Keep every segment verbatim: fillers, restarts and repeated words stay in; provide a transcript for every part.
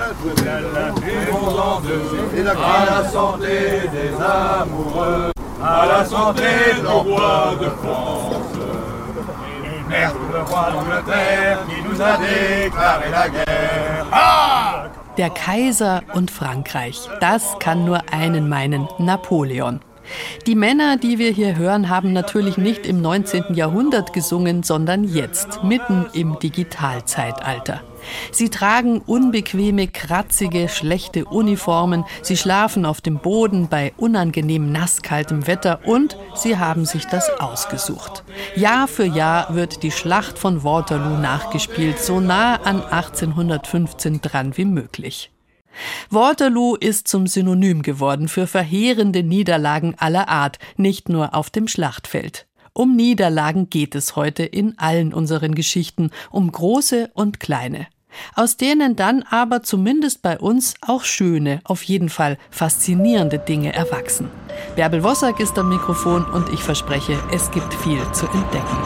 Et à la santé des amoureux, à la santé de nos rois de France. Merde, le roi d'Angleterre qui nous a déclaré la guerre. Ah! Der Kaiser und Frankreich, das kann nur einen meinen, Napoleon. Die Männer, die wir hier hören, haben natürlich nicht im neunzehnten Jahrhundert gesungen, sondern jetzt, mitten im Digitalzeitalter. Sie tragen unbequeme, kratzige, schlechte Uniformen, sie schlafen auf dem Boden bei unangenehm nasskaltem Wetter und sie haben sich das ausgesucht. Jahr für Jahr wird die Schlacht von Waterloo nachgespielt, so nah an achtzehnhundertfünfzehn dran wie möglich. Waterloo ist zum Synonym geworden für verheerende Niederlagen aller Art, nicht nur auf dem Schlachtfeld. Um Niederlagen geht es heute in allen unseren Geschichten, um große und kleine. Aus denen dann aber zumindest bei uns auch schöne, auf jeden Fall faszinierende Dinge erwachsen. Bärbel Wossack ist am Mikrofon und ich verspreche, es gibt viel zu entdecken.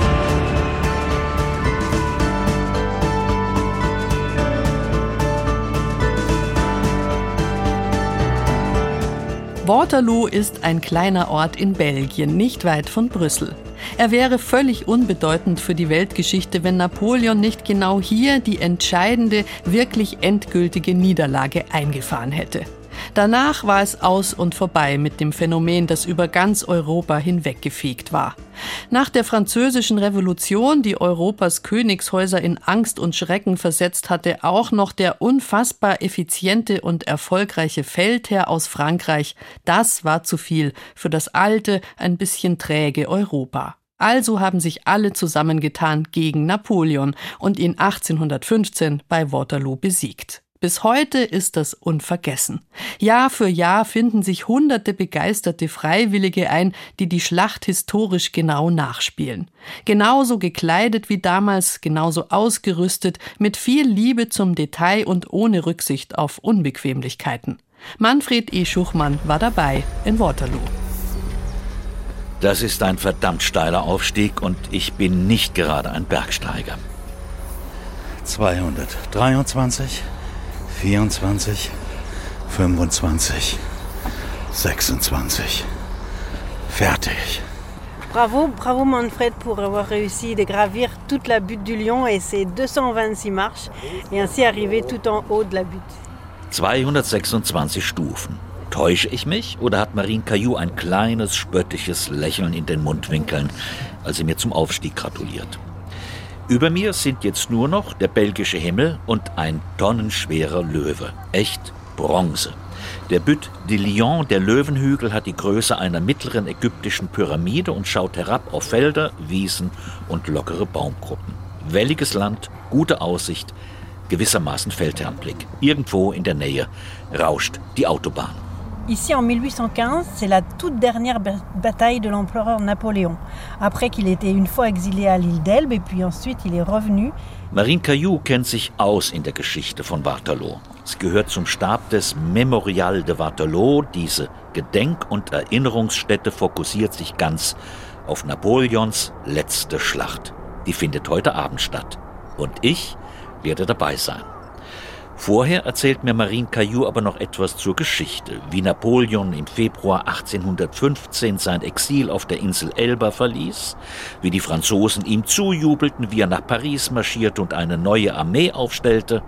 Waterloo ist ein kleiner Ort in Belgien, nicht weit von Brüssel. Er wäre völlig unbedeutend für die Weltgeschichte, wenn Napoleon nicht genau hier die entscheidende, wirklich endgültige Niederlage eingefahren hätte. Danach war es aus und vorbei mit dem Phänomen, das über ganz Europa hinweggefegt war. Nach der Französischen Revolution, die Europas Königshäuser in Angst und Schrecken versetzt hatte, auch noch der unfassbar effiziente und erfolgreiche Feldherr aus Frankreich, das war zu viel für das alte, ein bisschen träge Europa. Also haben sich alle zusammengetan gegen Napoleon und ihn achtzehnhundertfünfzehn bei Waterloo besiegt. Bis heute ist das unvergessen. Jahr für Jahr finden sich hunderte begeisterte Freiwillige ein, die die Schlacht historisch genau nachspielen. Genauso gekleidet wie damals, genauso ausgerüstet, mit viel Liebe zum Detail und ohne Rücksicht auf Unbequemlichkeiten. Manfred E. Schuchmann war dabei in Waterloo. Das ist ein verdammt steiler Aufstieg und ich bin nicht gerade ein Bergsteiger. zweihundertdreiundzwanzig, vierundzwanzig, fünfundzwanzig, sechsundzwanzig. Fertig. Bravo, bravo Manfred pour avoir réussi de gravir toute la butte du Lion et ses deux cent vingt-six marches et ainsi arriver tout en haut de la butte. zweihundertsechsundzwanzig Stufen. Täusche ich mich oder hat Marine Caillou ein kleines, spöttisches Lächeln in den Mundwinkeln, als sie mir zum Aufstieg gratuliert? Über mir sind jetzt nur noch der belgische Himmel und ein tonnenschwerer Löwe. Echt Bronze. Der Butte de Lion, der Löwenhügel, hat die Größe einer mittleren ägyptischen Pyramide und schaut herab auf Felder, Wiesen und lockere Baumgruppen. Welliges Land, gute Aussicht, gewissermaßen Feldherrnblick. Irgendwo in der Nähe rauscht die Autobahn. Ici en mille huit cent quinze, c'est la toute dernière bataille de l'empereur Napoléon. Après qu'il était une fois exilé à l'île d'Elbe et puis ensuite il est revenu. Marine Caillou kennt sich aus in der Geschichte von Waterloo. Es gehört zum Stab des Memorial de Waterloo. Diese Gedenk- und Erinnerungsstätte fokussiert sich ganz auf Napoleons letzte Schlacht. Die findet heute Abend statt. Und ich werde dabei sein. Vorher erzählt mir Marine Caillou aber noch etwas zur Geschichte, wie Napoleon im Februar achtzehnhundertfünfzehn sein Exil auf der Insel Elba verließ, wie die Franzosen ihm zujubelten, wie er nach Paris marschierte und eine neue Armee aufstellte.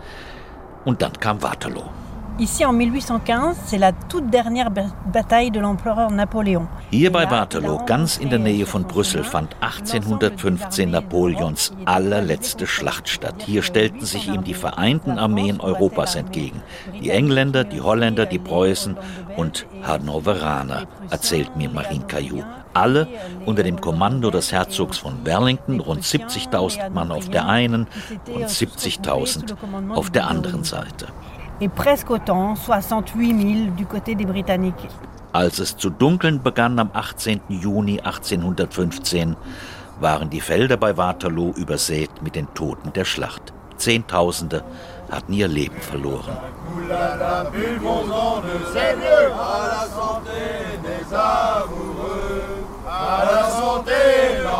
Und dann kam Waterloo. Ici en mille huit cent quinze, c'est la toute dernière bataille de l'empereur Napoléon. Hier bei Waterloo, ganz in der Nähe von Brüssel, fand achtzehnhundertfünfzehn Napoleons allerletzte Schlacht statt. Hier stellten sich ihm die vereinten Armeen Europas entgegen. Die Engländer, die Holländer, die Preußen und Hannoveraner, erzählt mir Marine Caillou. Alle unter dem Kommando des Herzogs von Wellington, rund siebzigtausend Mann auf der einen und siebzigtausend auf der anderen Seite. Et presque autant, soixante-huit mille du côté des Britanniques. Als es zu dunkeln begann am achtzehnten Juni achtzehnhundertfünfzehn, waren die Felder bei Waterloo übersät mit den Toten der Schlacht. Zehntausende hatten ihr Leben verloren.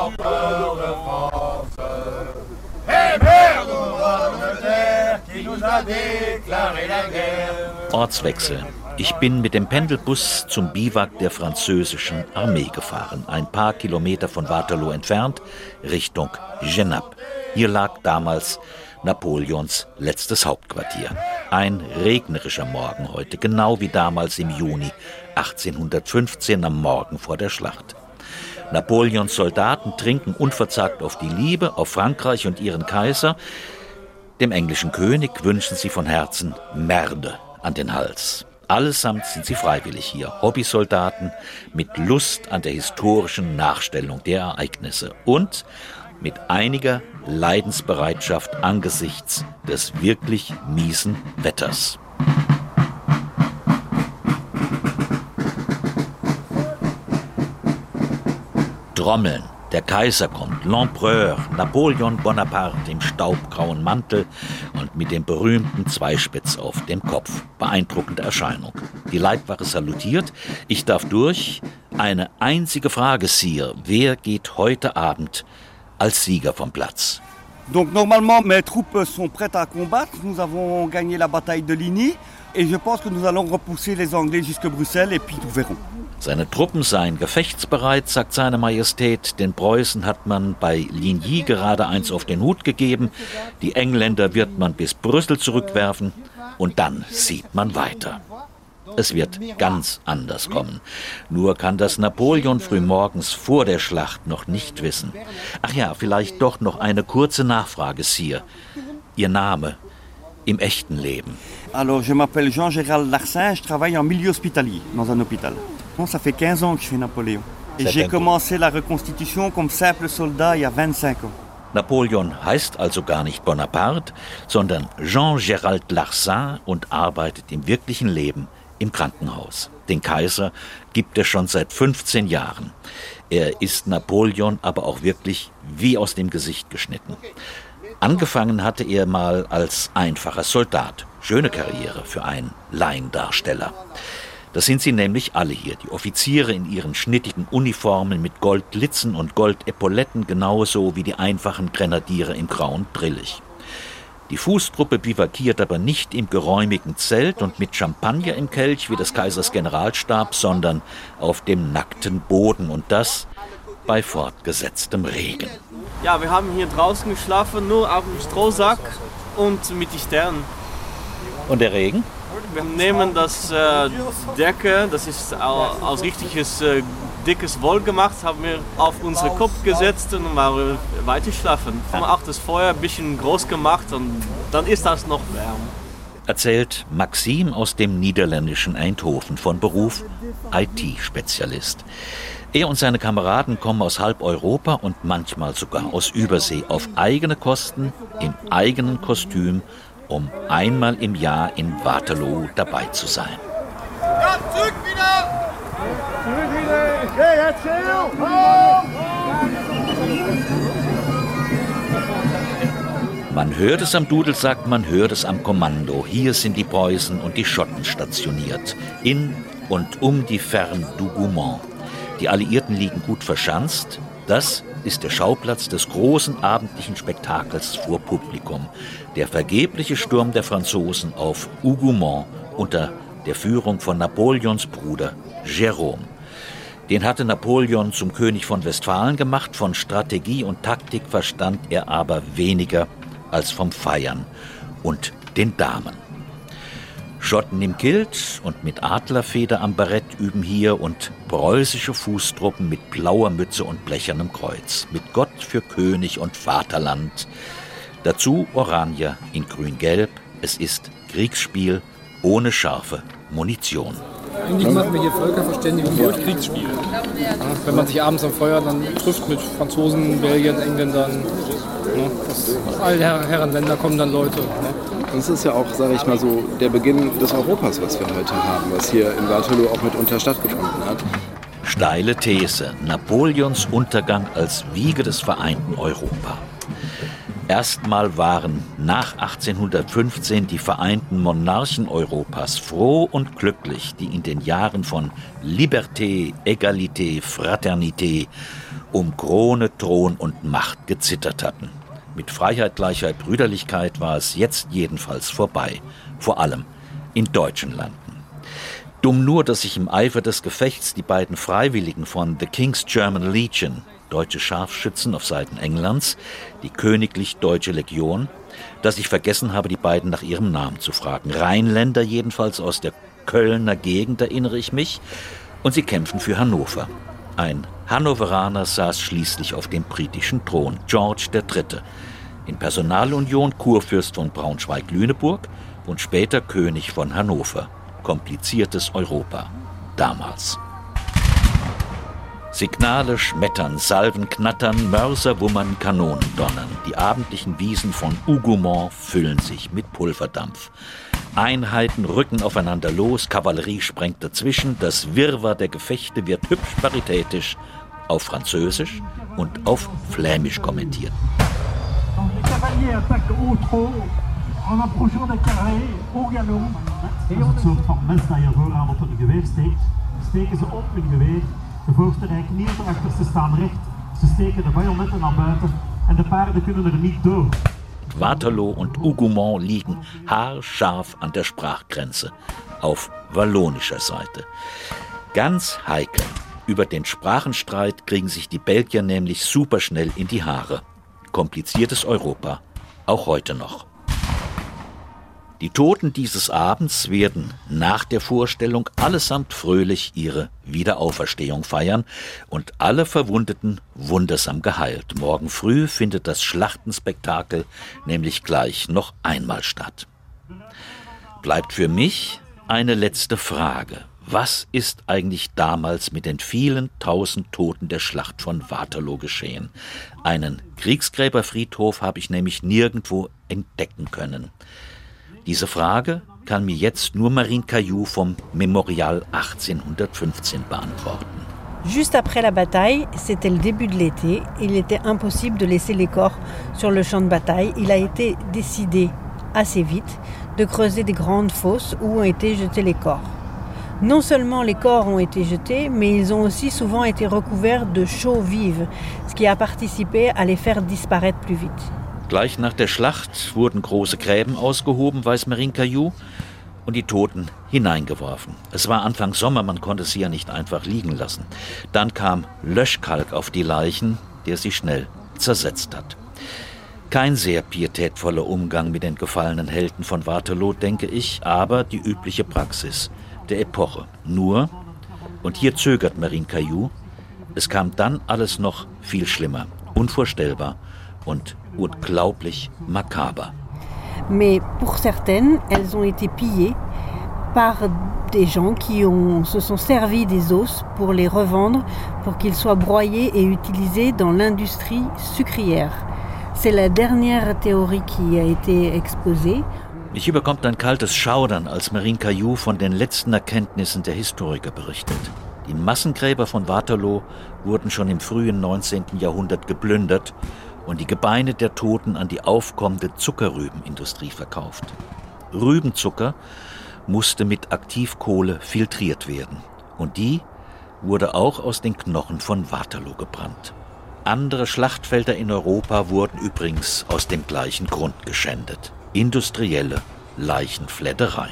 Qui nous a a déclaré la guerre. Ortswechsel. Ich bin mit dem Pendelbus zum Biwak der französischen Armee gefahren, ein paar Kilometer von Waterloo entfernt, Richtung Genappe. Hier lag damals Napoleons letztes Hauptquartier. Ein regnerischer Morgen heute, genau wie damals im Juni achtzehnhundertfünfzehn am Morgen vor der Schlacht. Napoleons Soldaten trinken unverzagt auf die Liebe, auf Frankreich und ihren Kaiser. Dem englischen König wünschen sie von Herzen Merde an den Hals. Allesamt sind sie freiwillig hier, Hobbysoldaten mit Lust an der historischen Nachstellung der Ereignisse und mit einiger Leidensbereitschaft angesichts des wirklich miesen Wetters. Trommeln. Der Kaiser kommt, l'Empereur, Napoleon Bonaparte im staubgrauen Mantel und mit dem berühmten Zweispitz auf dem Kopf. Beeindruckende Erscheinung. Die Leibwache salutiert. Ich darf durch. Eine einzige Frage, Sire. Wer geht heute Abend als Sieger vom Platz? Donc normalement mes troupes sont prêtes à combattre. Nous avons gagné la bataille de Ligny et je pense que nous allons repousser les Anglais jusque Bruxelles et puis nous verrons. Seine Truppen seien gefechtsbereit, sagt seine Majestät. Den Preußen hat man bei Ligny gerade eins auf den Hut gegeben. Die Engländer wird man bis Brüssel zurückwerfen und dann sieht man weiter. Es wird ganz anders kommen. Nur kann das Napoleon frühmorgens vor der Schlacht noch nicht wissen. Ach ja, vielleicht doch noch eine kurze Nachfrage, Sire. Ihr Name im echten Leben. Alors, je m'appelle Jean-Gérald Larsin, je travaille en milieu hospitalier, dans un hôpital. Bon, ça fait quinze ans que je fais Napoléon. Et j'ai commencé la reconstitution comme simple soldat il y a vingt-cinq ans. Napoleon heißt also gar nicht Bonaparte, sondern Jean-Gérald Larsin und arbeitet im wirklichen Leben im Krankenhaus. Den Kaiser gibt er schon seit fünfzehn Jahren. Er ist Napoleon aber auch wirklich wie aus dem Gesicht geschnitten. Angefangen hatte er mal als einfacher Soldat. Schöne Karriere für einen Laiendarsteller. Das sind sie nämlich alle hier, die Offiziere in ihren schnittigen Uniformen mit Goldlitzen und Goldepauletten, genauso wie die einfachen Grenadiere im grauen Drillich. Die Fußtruppe bivakiert aber nicht im geräumigen Zelt und mit Champagner im Kelch wie des Kaisers Generalstab, sondern auf dem nackten Boden und das bei fortgesetztem Regen. Ja, wir haben hier draußen geschlafen, nur auf dem Strohsack und mit den Sternen. Und der Regen? Wir nehmen das äh, Decke, das ist aus richtiges äh, dickes Woll gemacht, haben wir auf unseren Kopf gesetzt und mal weiter schlafen. Haben auch das Feuer ein bisschen groß gemacht und dann ist das noch wärmer. Erzählt Maxim aus dem niederländischen Eindhoven, von Beruf I T-Spezialist. Er und seine Kameraden kommen aus halb Europa und manchmal sogar aus Übersee auf eigene Kosten, im eigenen Kostüm, um einmal im Jahr in Waterloo dabei zu sein. Ja, zurück wieder! Zurück wieder! Okay, jetzt Man hört es am Dudelsack, man hört es am Kommando. Hier sind die Preußen und die Schotten stationiert. In und um die Ferme d'Hougomont. Die Alliierten liegen gut verschanzt. Das ist der Schauplatz des großen abendlichen Spektakels vor Publikum. Der vergebliche Sturm der Franzosen auf Hougomont unter der Führung von Napoleons Bruder Jérôme. Den hatte Napoleon zum König von Westfalen gemacht, von Strategie und Taktik verstand er aber weniger als vom Feiern und den Damen. Schotten im Kilt und mit Adlerfeder am Barett üben hier und preußische Fußtruppen mit blauer Mütze und blechernem Kreuz, mit Gott für König und Vaterland. Dazu Oranier in grün-gelb. Es ist Kriegsspiel ohne scharfe Munition. Eigentlich machen wir hier Völkerverständigung durch Kriegsspiel. Ja, wenn man sich abends am Feuer dann trifft mit Franzosen, Belgiern, Engländern, ne, aus all der Herrenländer kommen dann Leute. Ne. Das ist ja auch, sage ich mal so, der Beginn des Europas, was wir heute haben, was hier in Waterloo auch mitunter stattgefunden hat. Steile These: Napoleons Untergang als Wiege des vereinten Europa. Erstmal waren nach achtzehnhundertfünfzehn die vereinten Monarchen Europas froh und glücklich, die in den Jahren von Liberté, Egalité, Fraternité um Krone, Thron und Macht gezittert hatten. Mit Freiheit, Gleichheit, Brüderlichkeit war es jetzt jedenfalls vorbei. Vor allem in deutschen Landen. Dumm nur, dass sich im Eifer des Gefechts die beiden Freiwilligen von The King's German Legion, deutsche Scharfschützen auf Seiten Englands, die Königlich Deutsche Legion, dass ich vergessen habe, die beiden nach ihrem Namen zu fragen. Rheinländer jedenfalls aus der Kölner Gegend, erinnere ich mich. Und sie kämpfen für Hannover. Ein Hannoveraner saß schließlich auf dem britischen Thron, George der Dritte. In Personalunion Kurfürst von Braunschweig-Lüneburg und später König von Hannover. Kompliziertes Europa. Damals. Signale schmettern, Salven knattern, Mörser wummern, Kanonen donnern. Die abendlichen Wiesen von Hougoumont füllen sich mit Pulverdampf. Einheiten rücken aufeinander los, Kavallerie sprengt dazwischen, das Wirrwarr der Gefechte wird hübsch paritätisch auf Französisch und auf Flämisch kommentiert. En approchant des carrés, au galop. Als het soort van mes dat je vooraan op een geweer steekt, steken ze op hun geweer. De voorste rij knieën erachter, ze staan recht. Ze steken de bajonetten naar buiten en de paarden kunnen er niet door. Waterloo und Hougoumont liegen haarscharf an der Sprachgrenze, auf wallonischer Seite. Ganz heikel. Über den Sprachenstreit kriegen sich die Belgier nämlich superschnell in die Haare. Kompliziertes Europa, auch heute noch. Die Toten dieses Abends werden nach der Vorstellung allesamt fröhlich ihre Wiederauferstehung feiern und alle Verwundeten wundersam geheilt. Morgen früh findet das Schlachtenspektakel nämlich gleich noch einmal statt. Bleibt für mich eine letzte Frage. Was ist eigentlich damals mit den vielen tausend Toten der Schlacht von Waterloo geschehen? Einen Kriegsgräberfriedhof habe ich nämlich nirgendwo entdecken können. Diese Frage kann mir jetzt nur Marine Cailloux vom Memorial achtzehnhundertfünfzehn beantworten. Juste après la bataille, c'était le début de l'été. Il était impossible de laisser les corps sur le champ de bataille. Il a été décidé assez vite de creuser des grandes fosses où ont été jetés les corps. Non seulement les corps ont été jetés, mais ils ont aussi souvent été recouverts de chaux vives, ce qui a participé à les faire disparaître plus vite. Gleich nach der Schlacht wurden große Gräben ausgehoben, weiß Marine Cailloux, und die Toten hineingeworfen. Es war Anfang Sommer, man konnte sie ja nicht einfach liegen lassen. Dann kam Löschkalk auf die Leichen, der sie schnell zersetzt hat. Kein sehr pietätvoller Umgang mit den gefallenen Helden von Waterloo, denke ich, aber die übliche Praxis der Epoche. Nur, und hier zögert Marine Cailloux, es kam dann alles noch viel schlimmer, unvorstellbar und unglaublich makaber. Mais pour certaines, elles ont été pillées par des gens qui ont, se sont servis des os pour les revendre, pour qu'ils soient broyés et utilisés dans l'industrie sucrière. C'est la dernière théorie qui a été exposée. Mich überkommt ein kaltes Schaudern, als Marine Cailloux von den letzten Erkenntnissen der Historiker berichtet. Die Massengräber von Waterloo wurden schon im frühen neunzehnten Jahrhundert geplündert und die Gebeine der Toten an die aufkommende Zuckerrübenindustrie verkauft. Rübenzucker musste mit Aktivkohle filtriert werden und die wurde auch aus den Knochen von Waterloo gebrannt. Andere Schlachtfelder in Europa wurden übrigens aus dem gleichen Grund geschändet. Industrielle Leichenfledderei.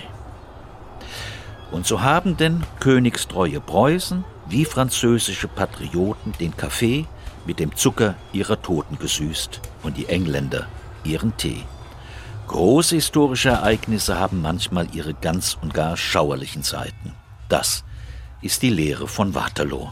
Und so haben denn königstreue Preußen wie französische Patrioten den Kaffee mit dem Zucker ihrer Toten gesüßt und die Engländer ihren Tee. Große historische Ereignisse haben manchmal ihre ganz und gar schauerlichen Seiten. Das ist die Lehre von Waterloo.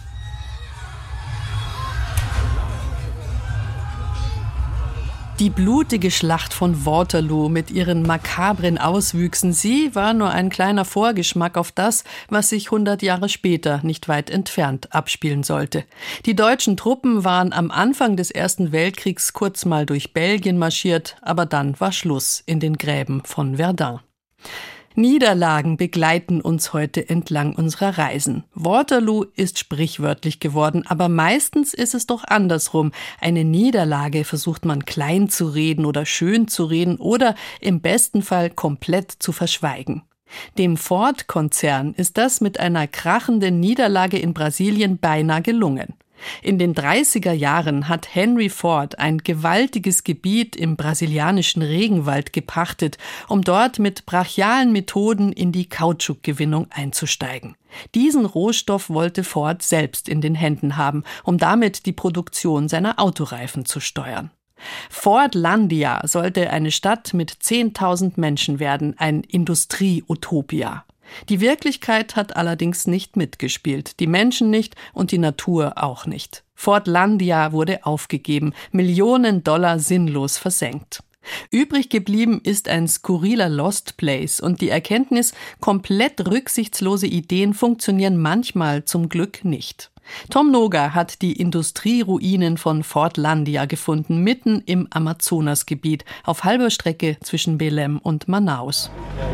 Die blutige Schlacht von Waterloo mit ihren makabren Auswüchsen, sie war nur ein kleiner Vorgeschmack auf das, was sich hundert Jahre später nicht weit entfernt abspielen sollte. Die deutschen Truppen waren am Anfang des Ersten Weltkriegs kurz mal durch Belgien marschiert, aber dann war Schluss in den Gräben von Verdun. Niederlagen begleiten uns heute entlang unserer Reisen. Waterloo ist sprichwörtlich geworden, aber meistens ist es doch andersrum. Eine Niederlage versucht man klein zu reden oder schön zu reden oder im besten Fall komplett zu verschweigen. Dem Ford-Konzern ist das mit einer krachenden Niederlage in Brasilien beinahe gelungen. In den dreißiger Jahren hat Henry Ford ein gewaltiges Gebiet im brasilianischen Regenwald gepachtet, um dort mit brachialen Methoden in die Kautschukgewinnung einzusteigen. Diesen Rohstoff wollte Ford selbst in den Händen haben, um damit die Produktion seiner Autoreifen zu steuern. Fordlandia sollte eine Stadt mit zehntausend Menschen werden, ein Industrie-Utopia. Die Wirklichkeit hat allerdings nicht mitgespielt, die Menschen nicht und die Natur auch nicht. Fordlandia wurde aufgegeben, Millionen Dollar sinnlos versenkt. Übrig geblieben ist ein skurriler Lost Place und die Erkenntnis, komplett rücksichtslose Ideen funktionieren manchmal zum Glück nicht. Tom Noga hat die Industrieruinen von Fordlandia gefunden, mitten im Amazonasgebiet, auf halber Strecke zwischen Belém und Manaus.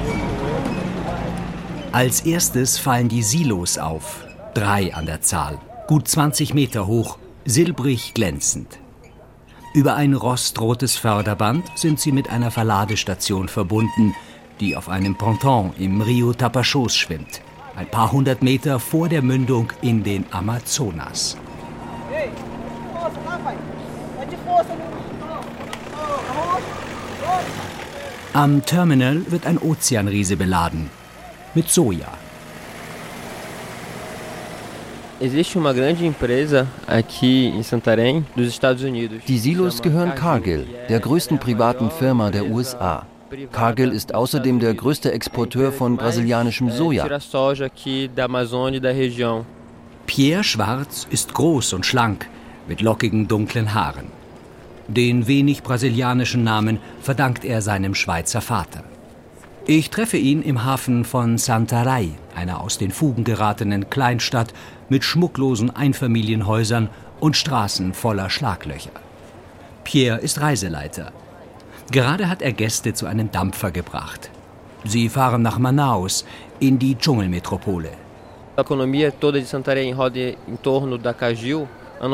Als erstes fallen die Silos auf, drei an der Zahl, gut zwanzig Meter hoch, silbrig glänzend. Über ein rostrotes Förderband sind sie mit einer Verladestation verbunden, die auf einem Ponton im Rio Tapajós schwimmt, ein paar hundert Meter vor der Mündung in den Amazonas. Am Terminal wird ein Ozeanriese beladen. Mit Soja. Die Silos gehören Cargill, der größten privaten Firma der U S A. Cargill ist außerdem der größte Exporteur von brasilianischem Soja. Pierre Schwarz ist groß und schlank, mit lockigen dunklen Haaren. Den wenig brasilianischen Namen verdankt er seinem Schweizer Vater. Ich treffe ihn im Hafen von Santarém, einer aus den Fugen geratenen Kleinstadt mit schmucklosen Einfamilienhäusern und Straßen voller Schlaglöcher. Pierre ist Reiseleiter. Gerade hat er Gäste zu einem Dampfer gebracht. Sie fahren nach Manaus, in die Dschungelmetropole. A economia toda de Santarém roda em torno da Cagil.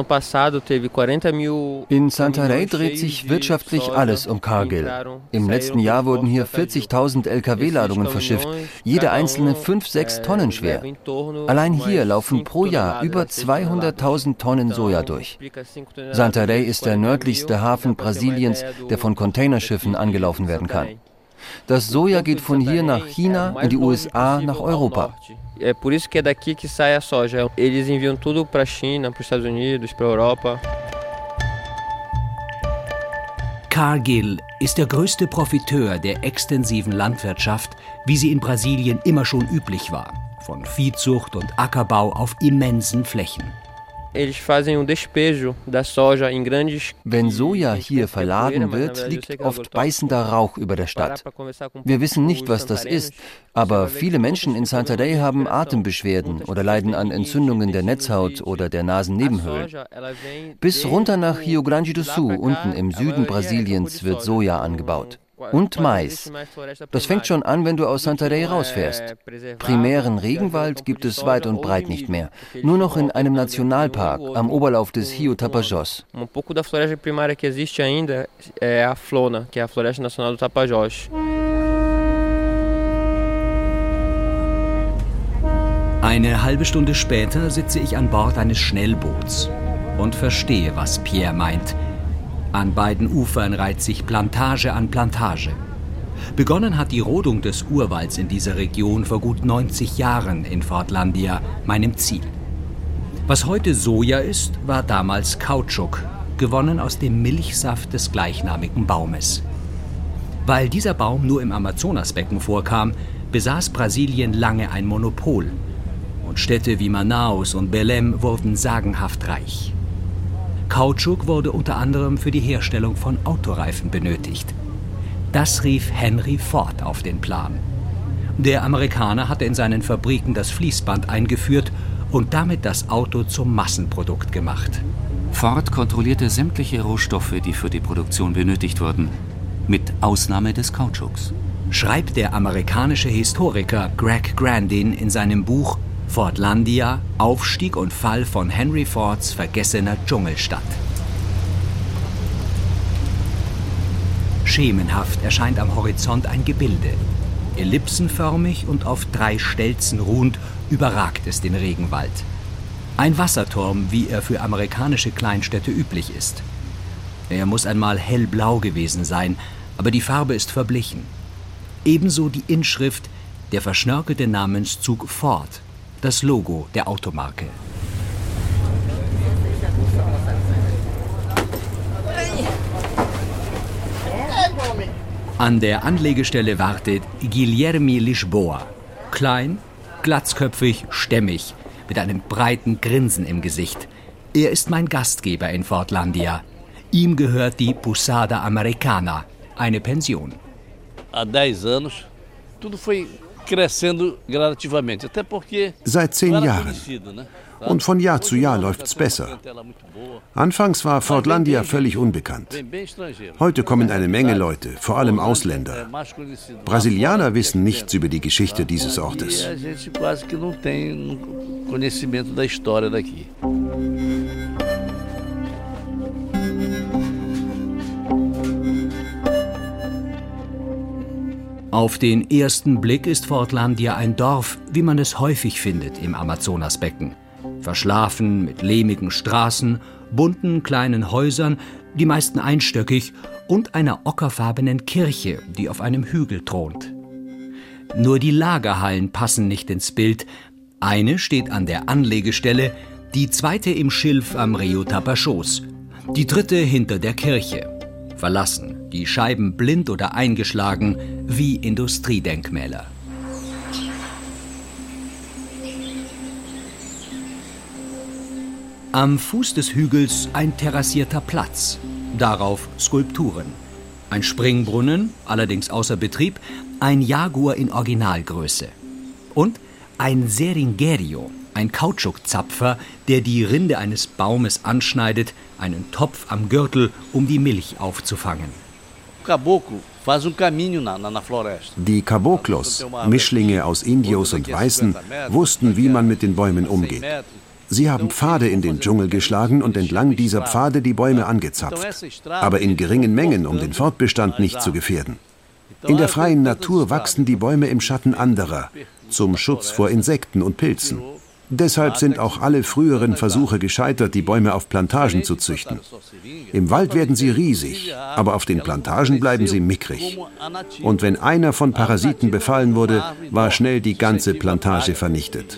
In Santarém dreht sich wirtschaftlich alles um Cargill. Im letzten Jahr wurden hier vierzigtausend L K W-Ladungen verschifft, jede einzelne fünf, sechs Tonnen schwer. Allein hier laufen pro Jahr über zweihunderttausend Tonnen Soja durch. Santarém ist der nördlichste Hafen Brasiliens, der von Containerschiffen angelaufen werden kann. Das Soja geht von hier nach China, in die U S A, nach Europa. É por isso que é daqui que sai a soja. Eles enviam tudo para a China, para os Estados Unidos, para a Europa. Cargill ist der größte Profiteur der extensiven Landwirtschaft, wie sie in Brasilien immer schon üblich war. Von Viehzucht und Ackerbau auf immensen Flächen. Wenn Soja hier verladen wird, liegt oft beißender Rauch über der Stadt. Wir wissen nicht, was das ist, aber viele Menschen in Santarém haben Atembeschwerden oder leiden an Entzündungen der Netzhaut oder der Nasennebenhöhlen. Bis runter nach Rio Grande do Sul, unten im Süden Brasiliens, wird Soja angebaut. Und Mais. Das fängt schon an, wenn du aus Santarém rausfährst. Primären Regenwald gibt es weit und breit nicht mehr. Nur noch in einem Nationalpark am Oberlauf des Rio Tapajós. Um pouco da floresta primária que existe ainda é a Flona, que é a Floresta Nacional do Tapajós. Eine halbe Stunde später sitze ich an Bord eines Schnellboots und verstehe, was Pierre meint. An beiden Ufern reiht sich Plantage an Plantage. Begonnen hat die Rodung des Urwalds in dieser Region vor gut neunzig Jahren in Fordlandia, meinem Ziel. Was heute Soja ist, war damals Kautschuk, gewonnen aus dem Milchsaft des gleichnamigen Baumes. Weil dieser Baum nur im Amazonasbecken vorkam, besaß Brasilien lange ein Monopol. Und Städte wie Manaus und Belém wurden sagenhaft reich. Kautschuk wurde unter anderem für die Herstellung von Autoreifen benötigt. Das rief Henry Ford auf den Plan. Der Amerikaner hatte in seinen Fabriken das Fließband eingeführt und damit das Auto zum Massenprodukt gemacht. Ford kontrollierte sämtliche Rohstoffe, die für die Produktion benötigt wurden, mit Ausnahme des Kautschuks. Schreibt der amerikanische Historiker Greg Grandin in seinem Buch Fordlandia, Aufstieg und Fall von Henry Fords vergessener Dschungelstadt. Schemenhaft erscheint am Horizont ein Gebilde. Ellipsenförmig und auf drei Stelzen ruhend überragt es den Regenwald. Ein Wasserturm, wie er für amerikanische Kleinstädte üblich ist. Er muss einmal hellblau gewesen sein, aber die Farbe ist verblichen. Ebenso die Inschrift, der verschnörkelte Namenszug Ford, das Logo der Automarke. An der Anlegestelle wartet Guilherme Lisboa. Klein, glatzköpfig, stämmig, mit einem breiten Grinsen im Gesicht. Er ist mein Gastgeber in Fortlandia. Ihm gehört die Pousada Americana, eine Pension. Seit zehn Jahren. Und von Jahr zu Jahr läuft's besser. Anfangs war Fortlandia völlig unbekannt. Heute kommen eine Menge Leute, vor allem Ausländer. Brasilianer wissen nichts über die Geschichte dieses Ortes. Auf den ersten Blick ist Fortlandia ein Dorf, wie man es häufig findet im Amazonasbecken. Verschlafen mit lehmigen Straßen, bunten kleinen Häusern, die meisten einstöckig, und einer ockerfarbenen Kirche, die auf einem Hügel thront. Nur die Lagerhallen passen nicht ins Bild. Eine steht an der Anlegestelle, die zweite im Schilf am Rio Tapachos, die dritte hinter der Kirche. Verlassen, die Scheiben blind oder eingeschlagen, wie Industriedenkmäler. Am Fuß des Hügels ein terrassierter Platz, darauf Skulpturen. Ein Springbrunnen, allerdings außer Betrieb, ein Jaguar in Originalgröße. Und ein Seringueiro, ein Kautschukzapfer, der die Rinde eines Baumes anschneidet, einen Topf am Gürtel, um die Milch aufzufangen. Die Caboclos, Mischlinge aus Indios und Weißen, wussten, wie man mit den Bäumen umgeht. Sie haben Pfade in den Dschungel geschlagen und entlang dieser Pfade die Bäume angezapft, aber in geringen Mengen, um den Fortbestand nicht zu gefährden. In der freien Natur wachsen die Bäume im Schatten anderer, zum Schutz vor Insekten und Pilzen. Deshalb sind auch alle früheren Versuche gescheitert, die Bäume auf Plantagen zu züchten. Im Wald werden sie riesig, aber auf den Plantagen bleiben sie mickrig. Und wenn einer von Parasiten befallen wurde, war schnell die ganze Plantage vernichtet.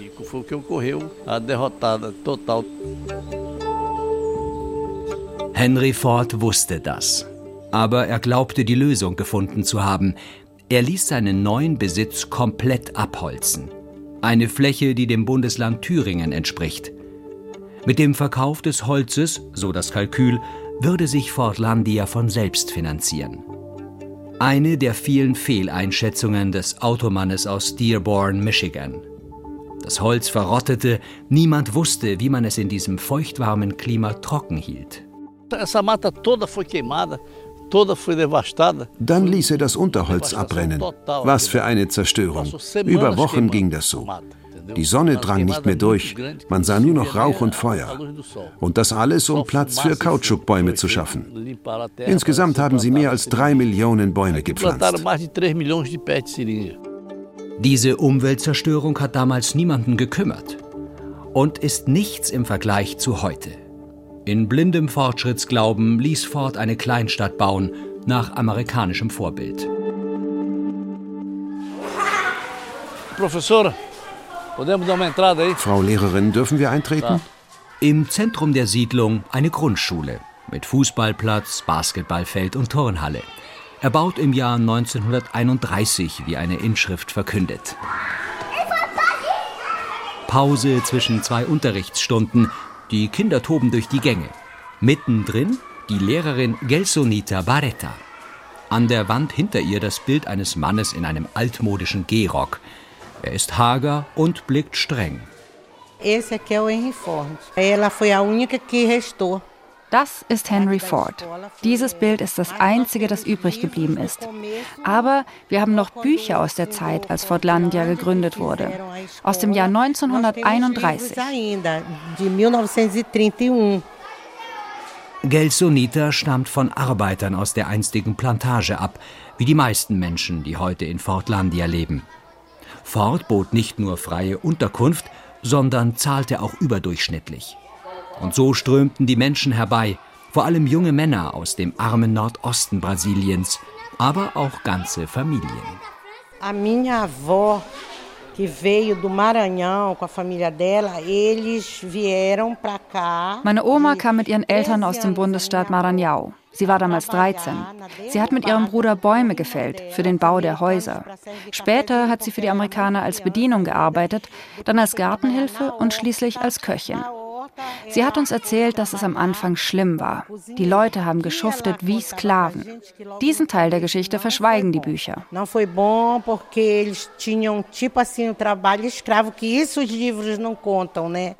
Henry Ford wusste das. Aber er glaubte, die Lösung gefunden zu haben. Er ließ seinen neuen Besitz komplett abholzen. Eine Fläche, die dem Bundesland Thüringen entspricht. Mit dem Verkauf des Holzes, so das Kalkül, würde sich Fortlandia von selbst finanzieren. Eine der vielen Fehleinschätzungen des Automannes aus Dearborn, Michigan. Das Holz verrottete, niemand wusste, wie man es in diesem feuchtwarmen Klima trocken hielt. Dann ließ er das Unterholz abbrennen. Was für eine Zerstörung. Über Wochen ging das so. Die Sonne drang nicht mehr durch, man sah nur noch Rauch und Feuer. Und das alles, um Platz für Kautschukbäume zu schaffen. Insgesamt haben sie mehr als drei Millionen Bäume gepflanzt. Diese Umweltzerstörung hat damals niemanden gekümmert und ist nichts im Vergleich zu heute. In blindem Fortschrittsglauben ließ Ford eine Kleinstadt bauen, nach amerikanischem Vorbild. Professor, Frau Lehrerin, dürfen wir eintreten? Im Zentrum der Siedlung eine Grundschule mit Fußballplatz, Basketballfeld und Turnhalle. Erbaut im Jahr neunzehnhunderteinunddreißig, wie eine Inschrift verkündet. Pause zwischen zwei Unterrichtsstunden. Die Kinder toben durch die Gänge. Mittendrin die Lehrerin Gelsonita Barretta. An der Wand hinter ihr das Bild eines Mannes in einem altmodischen Gehrock. Er ist hager und blickt streng. Das ist Henry Ford. Dieses Bild ist das einzige, das übrig geblieben ist. Aber wir haben noch Bücher aus der Zeit, als Fortlandia gegründet wurde. Aus dem Jahr neunzehnhunderteinunddreißig. Gelsonita stammt von Arbeitern aus der einstigen Plantage ab, wie die meisten Menschen, die heute in Fortlandia leben. Ford bot nicht nur freie Unterkunft, sondern zahlte auch überdurchschnittlich. Und so strömten die Menschen herbei, vor allem junge Männer aus dem armen Nordosten Brasiliens, aber auch ganze Familien. A minha avó, que veio do Maranhão com a família dela, eles vieram para cá. Meine Oma kam mit ihren Eltern aus dem Bundesstaat Maranhão. Sie war damals dreizehn. Sie hat mit ihrem Bruder Bäume gefällt für den Bau der Häuser. Später hat sie für die Amerikaner als Bedienung gearbeitet, dann als Gartenhilfe und schließlich als Köchin. Sie hat uns erzählt, dass es am Anfang schlimm war. Die Leute haben geschuftet wie Sklaven. Diesen Teil der Geschichte verschweigen die Bücher. Não foi bom porque eles tinham tipo assim o trabalho escravo que isso os livros não contam, né?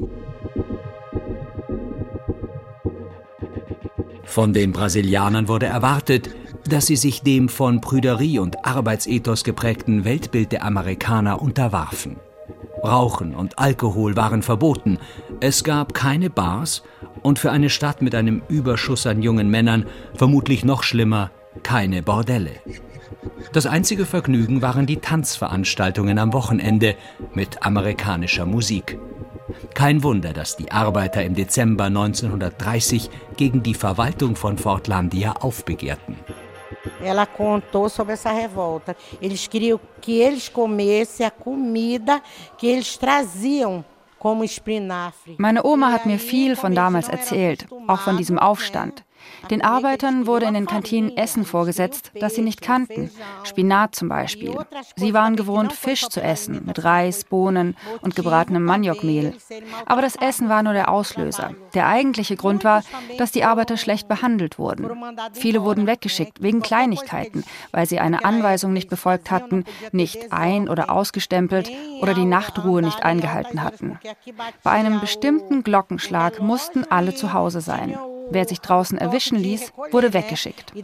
Von den Brasilianern wurde erwartet, dass sie sich dem von Prüderie und Arbeitsethos geprägten Weltbild der Amerikaner unterwarfen. Rauchen und Alkohol waren verboten, es gab keine Bars und für eine Stadt mit einem Überschuss an jungen Männern, vermutlich noch schlimmer, keine Bordelle. Das einzige Vergnügen waren die Tanzveranstaltungen am Wochenende mit amerikanischer Musik. Kein Wunder, dass die Arbeiter im Dezember neunzehnhundertdreißig gegen die Verwaltung von Fortlandia aufbegehrten. Ela contou sobre essa revolta. Eles queriam que eles comessem a comida que eles traziam como espinafre. Meine Oma hat mir viel von damals erzählt, auch von diesem Aufstand. Den Arbeitern wurde in den Kantinen Essen vorgesetzt, das sie nicht kannten. Spinat zum Beispiel. Sie waren gewohnt, Fisch zu essen, mit Reis, Bohnen und gebratenem Maniokmehl. Aber das Essen war nur der Auslöser. Der eigentliche Grund war, dass die Arbeiter schlecht behandelt wurden. Viele wurden weggeschickt, wegen Kleinigkeiten, weil sie eine Anweisung nicht befolgt hatten, nicht ein- oder ausgestempelt oder die Nachtruhe nicht eingehalten hatten. Bei einem bestimmten Glockenschlag mussten alle zu Hause sein. Wer sich draußen erwischen ließ, wurde weggeschickt.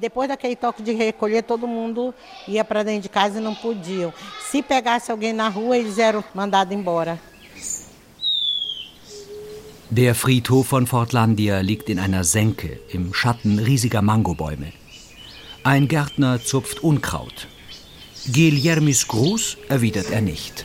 Der Friedhof von Fortlandia liegt in einer Senke im Schatten riesiger Mangobäume. Ein Gärtner zupft Unkraut. Guilhermes Gruß erwidert er nicht.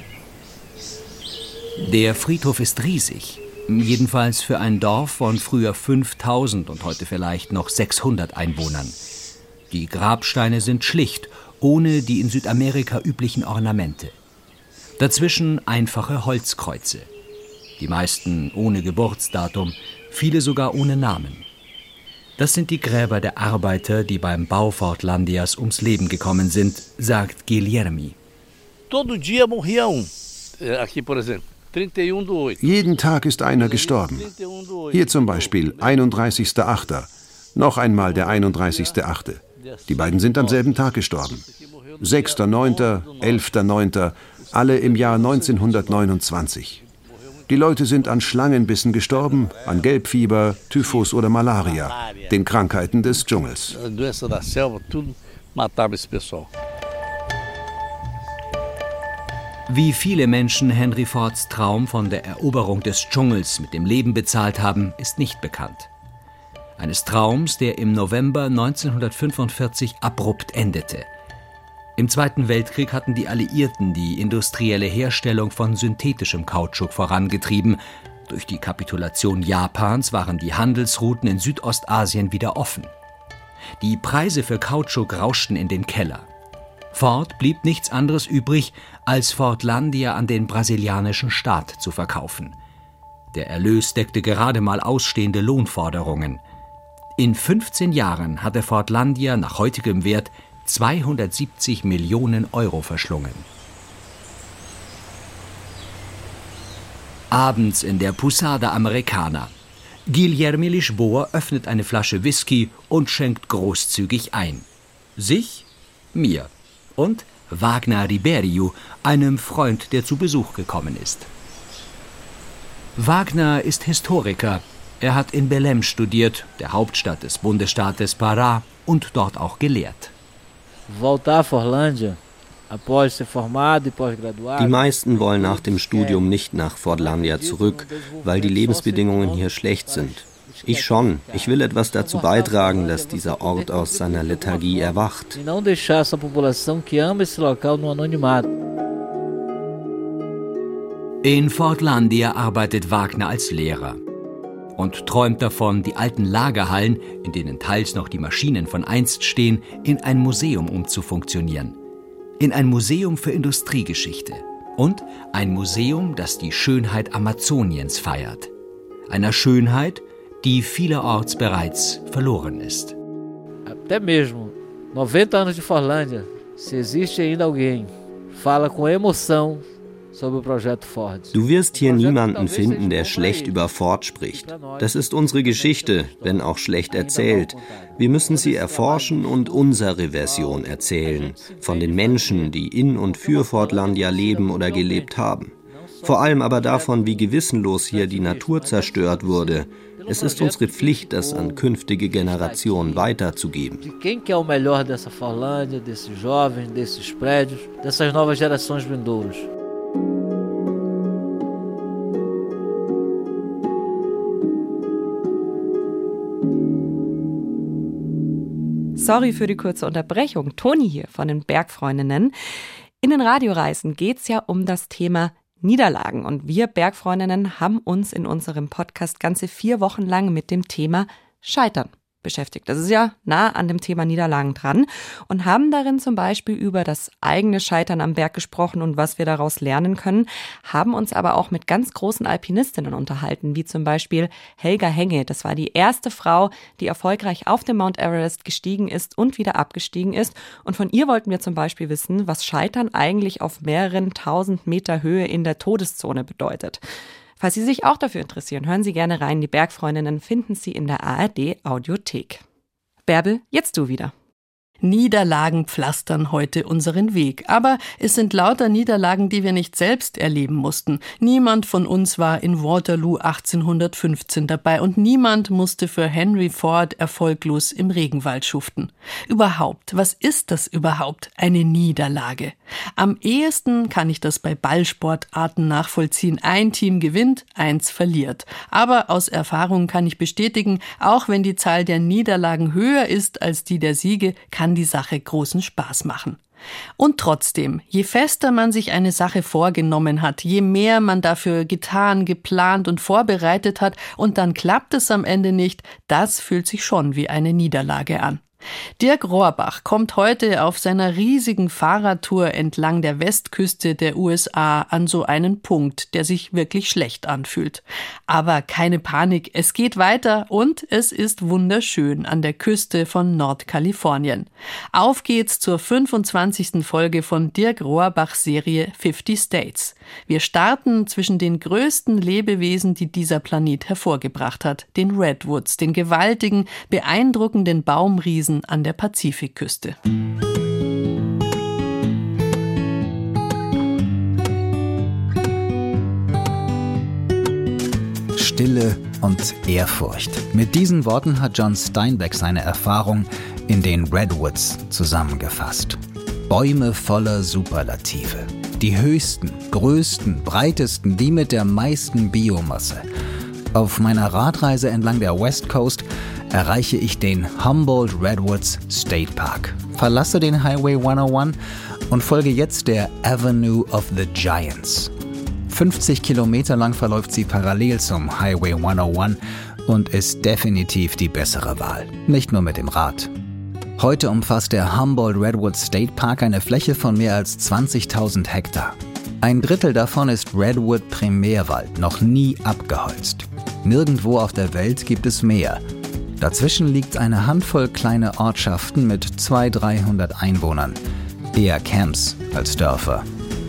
Der Friedhof ist riesig. Jedenfalls für ein Dorf von früher fünftausend und heute vielleicht noch sechshundert Einwohnern. Die Grabsteine sind schlicht, ohne die in Südamerika üblichen Ornamente. Dazwischen einfache Holzkreuze. Die meisten ohne Geburtsdatum, viele sogar ohne Namen. Das sind die Gräber der Arbeiter, die beim Bau Fortlandias ums Leben gekommen sind, sagt Guilherme. Todo dia morria um. Aqui, por exemplo. Jeden Tag ist einer gestorben. Hier zum Beispiel einunddreißigster achter Noch einmal der einunddreißigster achte Die beiden sind am selben Tag gestorben. sechster neunter elfter neunter alle im Jahr neunzehnhundertneunundzwanzig. Die Leute sind an Schlangenbissen gestorben, an Gelbfieber, Typhus oder Malaria, den Krankheiten des Dschungels. Wie viele Menschen Henry Fords Traum von der Eroberung des Dschungels mit dem Leben bezahlt haben, ist nicht bekannt. Eines Traums, der im November neunzehnhundertfünfundvierzig abrupt endete. Im Zweiten Weltkrieg hatten die Alliierten die industrielle Herstellung von synthetischem Kautschuk vorangetrieben. Durch die Kapitulation Japans waren die Handelsrouten in Südostasien wieder offen. Die Preise für Kautschuk rauschten in den Keller. Ford blieb nichts anderes übrig, als Fortlandia an den brasilianischen Staat zu verkaufen. Der Erlös deckte gerade mal ausstehende Lohnforderungen. In fünfzehn Jahren hatte Fortlandia nach heutigem Wert zweihundertsiebzig Millionen Euro verschlungen. Abends in der Posada Americana. Guilherme Lisboa öffnet eine Flasche Whisky und schenkt großzügig ein. Sich, mir und Wagner Ribeiro, einem Freund, der zu Besuch gekommen ist. Wagner ist Historiker. Er hat in Belém studiert, der Hauptstadt des Bundesstaates Pará, und dort auch gelehrt. Die meisten wollen nach dem Studium nicht nach Fortlandia zurück, weil die Lebensbedingungen hier schlecht sind. Ich schon. Ich will etwas dazu beitragen, dass dieser Ort aus seiner Lethargie erwacht. In Fordlandia arbeitet Wagner als Lehrer und träumt davon, die alten Lagerhallen, in denen teils noch die Maschinen von einst stehen, in ein Museum umzufunktionieren. In ein Museum für Industriegeschichte und ein Museum, das die Schönheit Amazoniens feiert. Einer Schönheit, die vielerorts bereits verloren ist. Até mesmo noventa anos de Fordlandia, se existe ainda alguém, fala com emoção sobre o Projeto Ford. Du wirst hier niemanden finden, der schlecht über Ford spricht. Das ist unsere Geschichte, wenn auch schlecht erzählt. Wir müssen sie erforschen und unsere Version erzählen, von den Menschen, die in und für Fordlandia leben oder gelebt haben. Vor allem aber davon, wie gewissenlos hier die Natur zerstört wurde. Es ist unsere Pflicht, das an künftige Generationen weiterzugeben. Quem que é o melhor dessa Fordlandia, desses jovens, desses prédios, dessas novas gerações vindouras? Sorry für die kurze Unterbrechung. Toni hier von den Bergfreundinnen. In den Radioreisen geht es ja um das Thema Niederlagen. Und wir Bergfreundinnen haben uns in unserem Podcast ganze vier Wochen lang mit dem Thema Scheitern beschäftigt. Das ist ja nah an dem Thema Niederlagen dran und haben darin zum Beispiel über das eigene Scheitern am Berg gesprochen und was wir daraus lernen können, haben uns aber auch mit ganz großen Alpinistinnen unterhalten, wie zum Beispiel Helga Henge. Das war die erste Frau, die erfolgreich auf dem Mount Everest gestiegen ist und wieder abgestiegen ist. Und von ihr wollten wir zum Beispiel wissen, was Scheitern eigentlich auf mehreren tausend Meter Höhe in der Todeszone bedeutet. Falls Sie sich auch dafür interessieren, hören Sie gerne rein. Die Bergfreundinnen finden Sie in der A R D-Audiothek. Bärbel, jetzt du wieder. Niederlagen pflastern heute unseren Weg. Aber es sind lauter Niederlagen, die wir nicht selbst erleben mussten. Niemand von uns war in Waterloo achtzehnhundertfünfzehn dabei und niemand musste für Henry Ford erfolglos im Regenwald schuften. Überhaupt, was ist das überhaupt, eine Niederlage? Am ehesten kann ich das bei Ballsportarten nachvollziehen. Ein Team gewinnt, eins verliert. Aber aus Erfahrung kann ich bestätigen, auch wenn die Zahl der Niederlagen höher ist als die der Siege, kann die Sache großen Spaß machen. Und trotzdem, je fester man sich eine Sache vorgenommen hat, je mehr man dafür getan, geplant und vorbereitet hat und dann klappt es am Ende nicht, das fühlt sich schon wie eine Niederlage an. Dirk Rohrbach kommt heute auf seiner riesigen Fahrradtour entlang der Westküste der U S A an so einen Punkt, der sich wirklich schlecht anfühlt. Aber keine Panik, es geht weiter und es ist wunderschön an der Küste von Nordkalifornien. Auf geht's zur fünfundzwanzigsten Folge von Dirk Rohrbachs Serie fifty States. Wir starten zwischen den größten Lebewesen, die dieser Planet hervorgebracht hat, den Redwoods, den gewaltigen, beeindruckenden Baumriesen an der Pazifikküste. Stille und Ehrfurcht. Mit diesen Worten hat John Steinbeck seine Erfahrung in den Redwoods zusammengefasst. Bäume voller Superlative. Die höchsten, größten, breitesten, die mit der meisten Biomasse. Auf meiner Radreise entlang der West Coast erreiche ich den Humboldt Redwoods State Park, verlasse den Highway hunderteins und folge jetzt der Avenue of the Giants. fünfzig Kilometer lang verläuft sie parallel zum Highway hunderteins und ist definitiv die bessere Wahl, nicht nur mit dem Rad. Heute umfasst der Humboldt Redwoods State Park eine Fläche von mehr als zwanzigtausend Hektar. Ein Drittel davon ist Redwood Primärwald, noch nie abgeholzt. Nirgendwo auf der Welt gibt es mehr. Dazwischen liegt eine Handvoll kleine Ortschaften mit zweihundert, dreihundert Einwohnern. Eher Camps als Dörfer.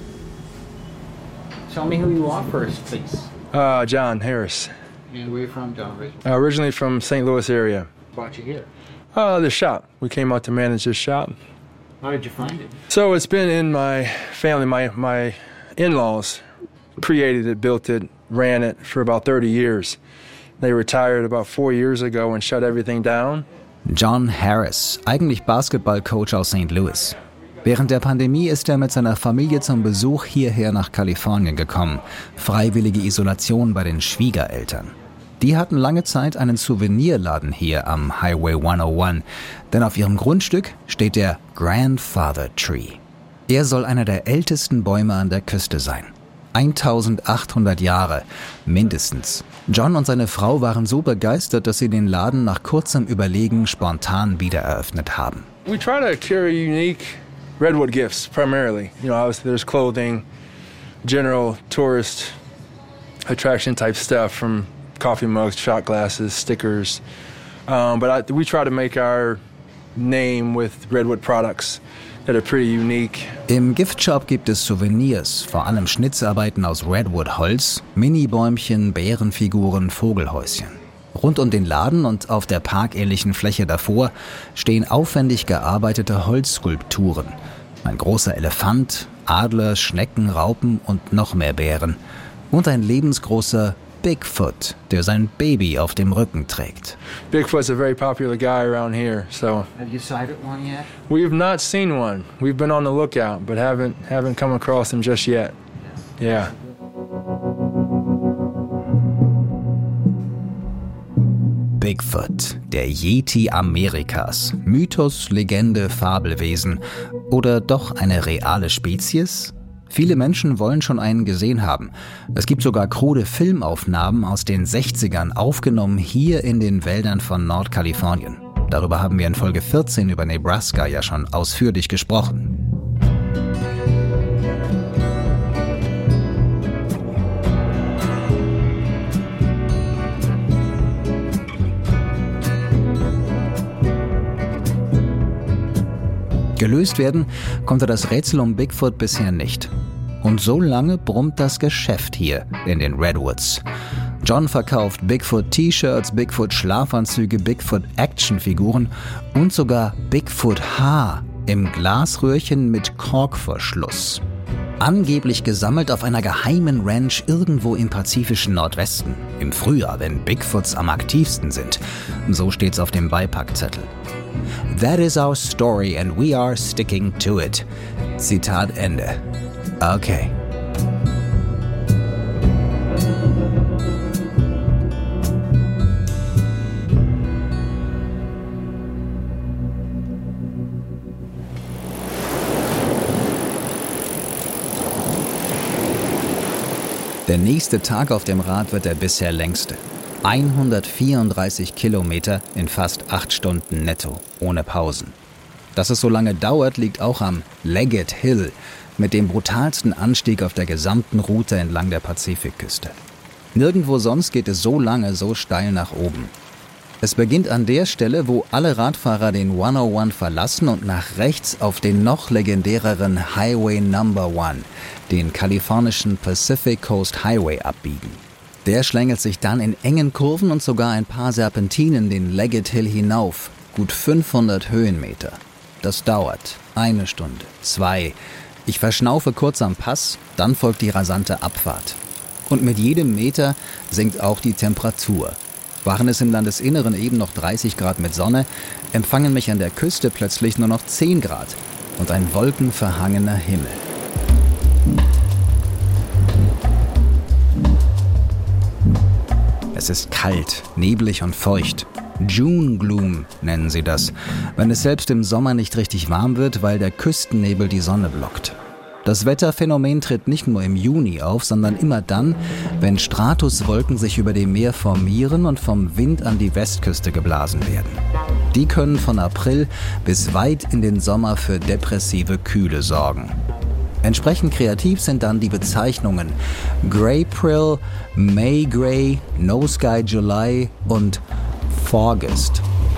Tell me who you are first, please. Uh, John Harris. And where are you from, John? Uh, originally from Saint Louis area. Brought you here? Uh, the shop. We came out to manage this shop. How did you find it? So it's been in my family. My my in-laws created it, built it, ran it for about thirty years. They retired about four years ago and shut everything down. John Harris, eigentlich Basketballcoach aus Saint Louis. Während der Pandemie ist er mit seiner Familie zum Besuch hierher nach Kalifornien gekommen. Freiwillige Isolation bei den Schwiegereltern. Die hatten lange Zeit einen Souvenirladen hier am Highway hunderteins, denn auf ihrem Grundstück steht der Grandfather Tree. Er soll einer der ältesten Bäume an der Küste sein. eintausendachthundert Jahre, mindestens. John und seine Frau waren so begeistert, dass sie den Laden nach kurzem Überlegen spontan wiedereröffnet haben. We try to carry unique redwood gifts primarily. You know, obviously there's clothing, general tourist attraction type stuff from coffee mugs, shot glasses, stickers. Um, but I, we try to make our name with redwood products that are pretty unique. Im Giftshop gibt es Souvenirs, vor allem Schnitzarbeiten aus Redwood-Holz, Minibäumchen, Bärenfiguren, Vogelhäuschen. Rund um den Laden und auf der parkähnlichen Fläche davor stehen aufwendig gearbeitete Holzskulpturen. Ein großer Elefant, Adler, Schnecken, Raupen und noch mehr Bären. Und ein lebensgroßer Bigfoot, der sein Baby auf dem Rücken trägt. Bigfoot's a very popular guy around here, so. Have you sighted one yet? We have not seen one. We've been on the lookout, but haven't haven't come across him just yet. Yeah. Bigfoot, der Yeti Amerikas. Mythos, Legende, Fabelwesen. Oder doch eine reale Spezies? Viele Menschen wollen schon einen gesehen haben. Es gibt sogar krude Filmaufnahmen aus den sechzigern, aufgenommen hier in den Wäldern von Nordkalifornien. Darüber haben wir in Folge vierzehn über Nebraska ja schon ausführlich gesprochen. Gelöst werden konnte das Rätsel um Bigfoot bisher nicht. Und so lange brummt das Geschäft hier in den Redwoods. John verkauft Bigfoot-T-Shirts, Bigfoot-Schlafanzüge, Bigfoot-Actionfiguren und sogar Bigfoot-Haar im Glasröhrchen mit Korkverschluss. Angeblich gesammelt auf einer geheimen Ranch irgendwo im pazifischen Nordwesten. Im Frühjahr, wenn Bigfoots am aktivsten sind. So steht's auf dem Beipackzettel. That is our story and we are sticking to it. Zitat Ende. Okay. Der nächste Tag auf dem Rad wird der bisher längste. hundertvierunddreißig Kilometer in fast acht Stunden netto, ohne Pausen. Dass es so lange dauert, liegt auch am Leggett Hill, mit dem brutalsten Anstieg auf der gesamten Route entlang der Pazifikküste. Nirgendwo sonst geht es so lange so steil nach oben. Es beginnt an der Stelle, wo alle Radfahrer den hunderteins verlassen und nach rechts auf den noch legendäreren Highway Number One, den kalifornischen Pacific Coast Highway, abbiegen. Der schlängelt sich dann in engen Kurven und sogar ein paar Serpentinen den Leggett Hill hinauf, gut fünfhundert Höhenmeter. Das dauert eine Stunde, zwei. Ich verschnaufe kurz am Pass, dann folgt die rasante Abfahrt. Und mit jedem Meter sinkt auch die Temperatur. Waren es im Landesinneren eben noch dreißig Grad mit Sonne, empfangen mich an der Küste plötzlich nur noch zehn Grad und ein wolkenverhangener Himmel. Es ist kalt, neblig und feucht. June Gloom nennen sie das, wenn es selbst im Sommer nicht richtig warm wird, weil der Küstennebel die Sonne blockt. Das Wetterphänomen tritt nicht nur im Juni auf, sondern immer dann, wenn Stratuswolken sich über dem Meer formieren und vom Wind an die Westküste geblasen werden. Die können von April bis weit in den Sommer für depressive Kühle sorgen. Entsprechend kreativ sind dann die Bezeichnungen Graypril, May Gray, No Sky July und Fogust.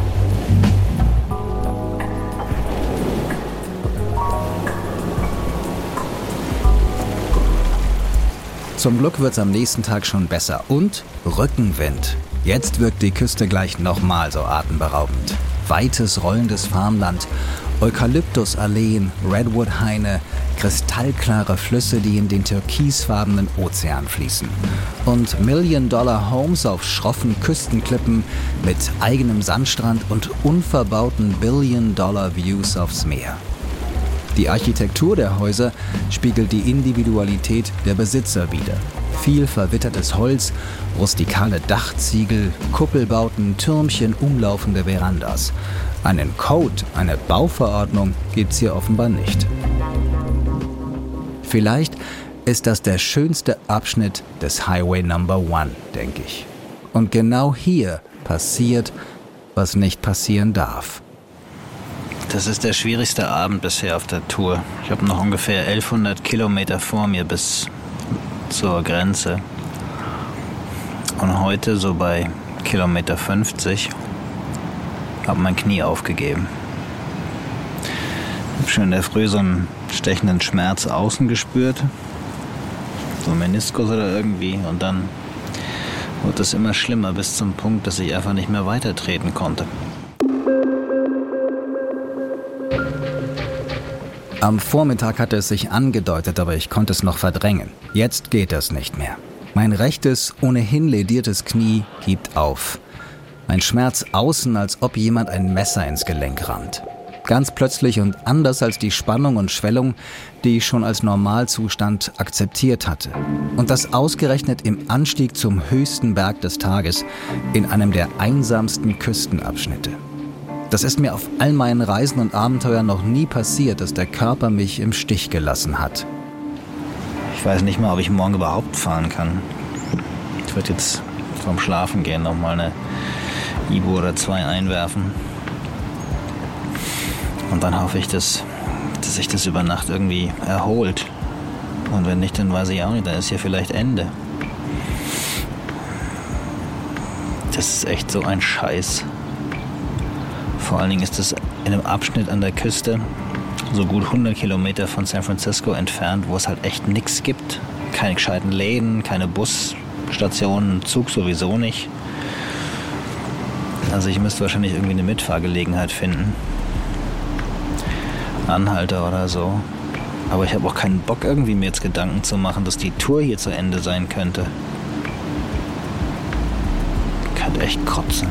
Zum Glück wird's am nächsten Tag schon besser. Und Rückenwind. Jetzt wirkt die Küste gleich nochmal so atemberaubend. Weites, rollendes Farmland, Eukalyptusalleen, Redwood-Haine, kristallklare Flüsse, die in den türkisfarbenen Ozean fließen. Und Million-Dollar-Homes auf schroffen Küstenklippen mit eigenem Sandstrand und unverbauten Billion-Dollar-Views aufs Meer. Die Architektur der Häuser spiegelt die Individualität der Besitzer wider. Viel verwittertes Holz, rustikale Dachziegel, Kuppelbauten, Türmchen, umlaufende Verandas. Einen Code, eine Bauverordnung gibt's hier offenbar nicht. Vielleicht ist das der schönste Abschnitt des Highway Number One, denke ich. Und genau hier passiert, was nicht passieren darf. Das ist der schwierigste Abend bisher auf der Tour. Ich habe noch ungefähr elfhundert Kilometer vor mir bis zur Grenze. Und heute, so bei Kilometer fünfzig, habe mein Knie aufgegeben. Ich habe schon in der Früh so einen stechenden Schmerz außen gespürt. So ein Meniskus oder irgendwie. Und dann wurde es immer schlimmer bis zum Punkt, dass ich einfach nicht mehr weitertreten konnte. Am Vormittag hatte es sich angedeutet, aber ich konnte es noch verdrängen. Jetzt geht es nicht mehr. Mein rechtes, ohnehin lediertes Knie gibt auf. Ein Schmerz außen, als ob jemand ein Messer ins Gelenk rammt. Ganz plötzlich und anders als die Spannung und Schwellung, die ich schon als Normalzustand akzeptiert hatte. Und das ausgerechnet im Anstieg zum höchsten Berg des Tages, in einem der einsamsten Küstenabschnitte. Das ist mir auf all meinen Reisen und Abenteuern noch nie passiert, dass der Körper mich im Stich gelassen hat. Ich weiß nicht mal, ob ich morgen überhaupt fahren kann. Ich werde jetzt vorm Schlafengehen noch mal eine Ibu oder zwei einwerfen. Und dann hoffe ich, dass, dass sich das über Nacht irgendwie erholt. Und wenn nicht, dann weiß ich auch nicht, dann ist hier vielleicht Ende. Das ist echt so ein Scheiß. Vor allen Dingen ist es in einem Abschnitt an der Küste, so gut hundert Kilometer von San Francisco entfernt, wo es halt echt nichts gibt. Keine gescheiten Läden, keine Busstationen, Zug sowieso nicht. Also ich müsste wahrscheinlich irgendwie eine Mitfahrgelegenheit finden. Anhalter oder so. Aber ich habe auch keinen Bock, irgendwie mir jetzt Gedanken zu machen, dass die Tour hier zu Ende sein könnte. Ich könnte echt kotzen.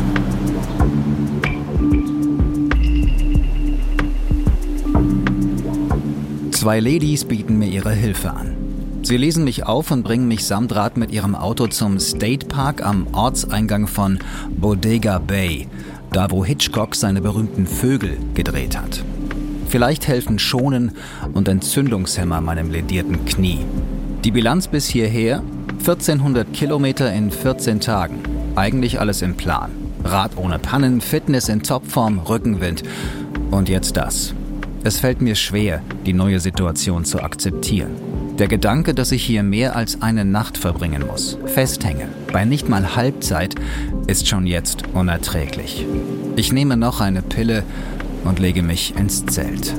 Zwei Ladies bieten mir ihre Hilfe an. Sie lesen mich auf und bringen mich samt Rad mit ihrem Auto zum State Park am Ortseingang von Bodega Bay, da wo Hitchcock seine berühmten Vögel gedreht hat. Vielleicht helfen Schonen und Entzündungshemmer meinem ledierten Knie. Die Bilanz bis hierher? vierzehnhundert Kilometer in vierzehn Tagen. Eigentlich alles im Plan. Rad ohne Pannen, Fitness in Topform, Rückenwind. Und jetzt das. Es fällt mir schwer, die neue Situation zu akzeptieren. Der Gedanke, dass ich hier mehr als eine Nacht verbringen muss, festhänge, bei nicht mal Halbzeit, ist schon jetzt unerträglich. Ich nehme noch eine Pille und lege mich ins Zelt.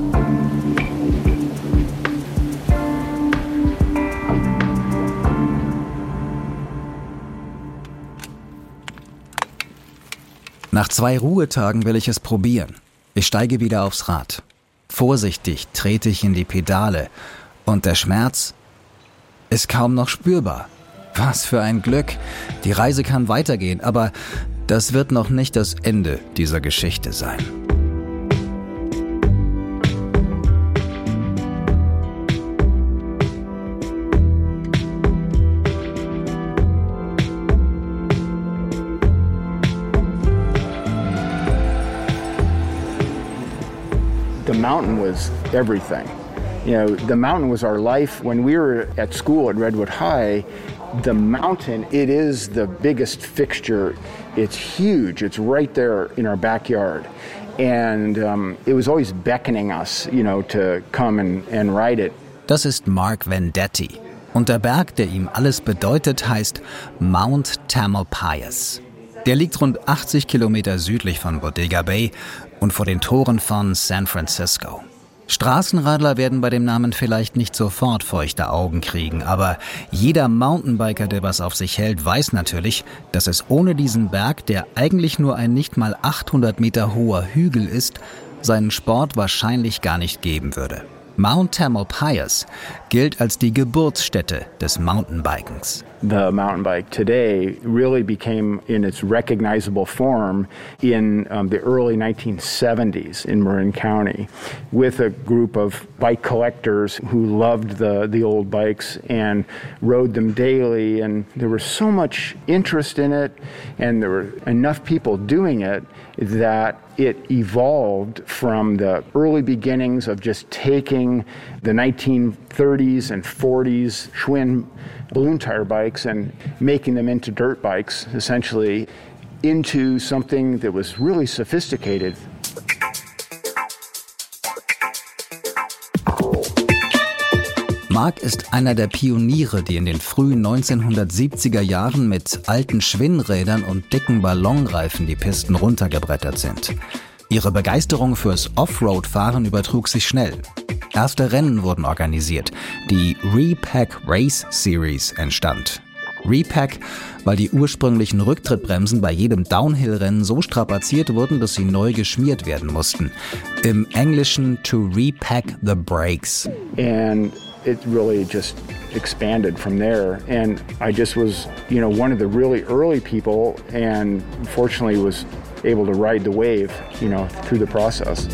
Nach zwei Ruhetagen will ich es probieren. Ich steige wieder aufs Rad. Vorsichtig trete ich in die Pedale und der Schmerz ist kaum noch spürbar. Was für ein Glück. Die Reise kann weitergehen, aber das wird noch nicht das Ende dieser Geschichte sein. The mountain was everything. You know, the mountain was our life. When we were at school at Redwood High, the mountain, it is the biggest fixture. It's huge. It's right there in our backyard. And um, it was always beckoning us, you know, to come and, and ride it. Das ist Mark Vendetti. Und der Berg, der ihm alles bedeutet, heißt Mount Tamalpais. Der liegt rund achtzig Kilometer südlich von Bodega Bay und vor den Toren von San Francisco. Straßenradler werden bei dem Namen vielleicht nicht sofort feuchte Augen kriegen, aber jeder Mountainbiker, der was auf sich hält, weiß natürlich, dass es ohne diesen Berg, der eigentlich nur ein nicht mal achthundert Meter hoher Hügel ist, seinen Sport wahrscheinlich gar nicht geben würde. Mount Tamalpais gilt als die Geburtsstätte des Mountainbikens. The mountain bike today really became in its recognizable form in um, the early nineteen seventies in Marin County with a group of bike collectors who loved the, the old bikes and rode them daily. And there was so much interest in it and there were enough people doing it that It evolved from the early beginnings of just taking the nineteen thirties and forties Schwinn balloon tire bikes and making them into dirt bikes, essentially, into something that was really sophisticated. Mark ist einer der Pioniere, die in den frühen neunzehnhundertsiebziger Jahren mit alten Schwinnrädern und dicken Ballonreifen die Pisten runtergebrettert sind. Ihre Begeisterung fürs Offroad-Fahren übertrug sich schnell. Erste Rennen wurden organisiert. Die Repack Race Series entstand. Repack, weil die ursprünglichen Rücktrittbremsen bei jedem Downhill-Rennen so strapaziert wurden, dass sie neu geschmiert werden mussten. Im Englischen to repack the brakes. And it really just expanded from there. And I just was, you know, one of the really early people and fortunately was able to ride the wave, you know, through the process.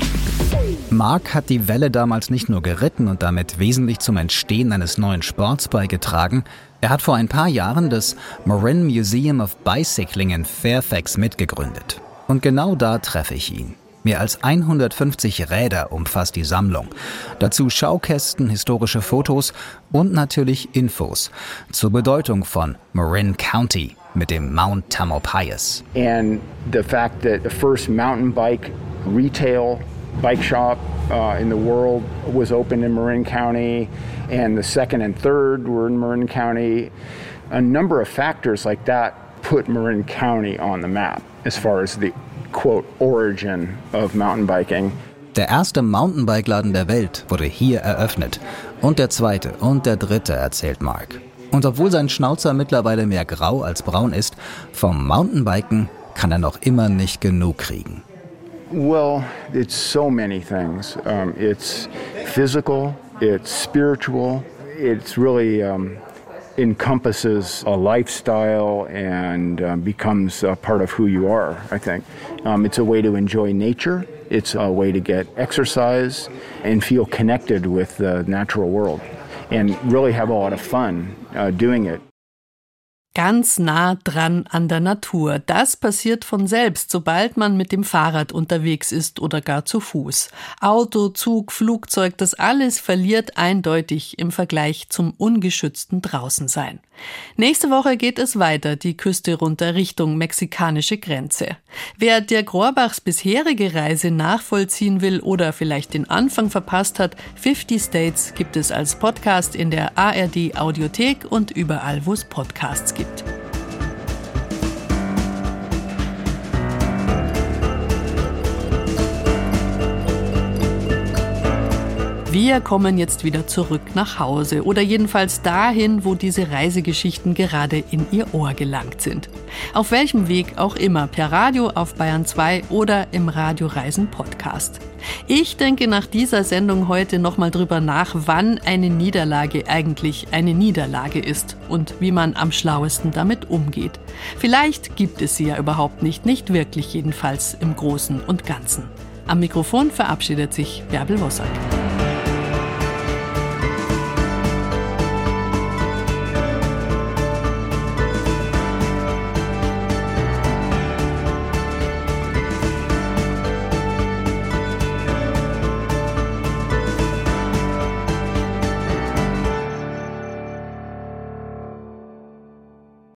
Mark hat die Welle damals nicht nur geritten und damit wesentlich zum Entstehen eines neuen Sports beigetragen. Er hat vor ein paar Jahren das Marin Museum of Bicycling in Fairfax mitgegründet. Und genau da treffe ich ihn. Mehr als hundertfünfzig Räder umfasst die Sammlung. Dazu Schaukästen, historische Fotos und natürlich Infos zur Bedeutung von Marin County mit dem Mount Tamalpais. And the fact that the first mountain bike retail bike shop uh, in the world was opened in Marin County, and the second and third were in Marin County. A number of factors like that put Marin County on the map as far as the quote origin of mountain biking. Der erste Mountainbike-Laden der Welt wurde hier eröffnet. Und der zweite und der dritte, erzählt Mark. Und obwohl sein Schnauzer mittlerweile mehr grau als braun ist, vom Mountainbiken kann er noch immer nicht genug kriegen. Well, it's so many things. Um, it's physical, it's spiritual, it's really um, encompasses a lifestyle and uh, becomes a part of who you are, I think. Um, it's a way to enjoy nature. It's a way to get exercise and feel connected with the natural world and really have a lot of fun uh, doing it. Ganz nah dran an der Natur. Das passiert von selbst, sobald man mit dem Fahrrad unterwegs ist oder gar zu Fuß. Auto, Zug, Flugzeug, das alles verliert eindeutig im Vergleich zum ungeschützten Draußensein. Nächste Woche geht es weiter, die Küste runter Richtung mexikanische Grenze. Wer Dirk Rohrbachs bisherige Reise nachvollziehen will oder vielleicht den Anfang verpasst hat, fifty States gibt es als Podcast in der A R D Audiothek und überall, wo es Podcasts gibt. Wir kommen jetzt wieder zurück nach Hause oder jedenfalls dahin, wo diese Reisegeschichten gerade in Ihr Ohr gelangt sind. Auf welchem Weg auch immer, per Radio auf Bayern zwei oder im Radioreisen Podcast. Ich denke nach dieser Sendung heute nochmal drüber nach, wann eine Niederlage eigentlich eine Niederlage ist und wie man am schlauesten damit umgeht. Vielleicht gibt es sie ja überhaupt nicht, nicht wirklich jedenfalls im Großen und Ganzen. Am Mikrofon verabschiedet sich Bärbel Wossack.